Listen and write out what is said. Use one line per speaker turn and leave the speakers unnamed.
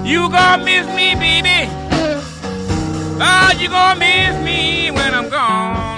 You gonna miss me, baby. Oh, you gonna miss me when I'm gone.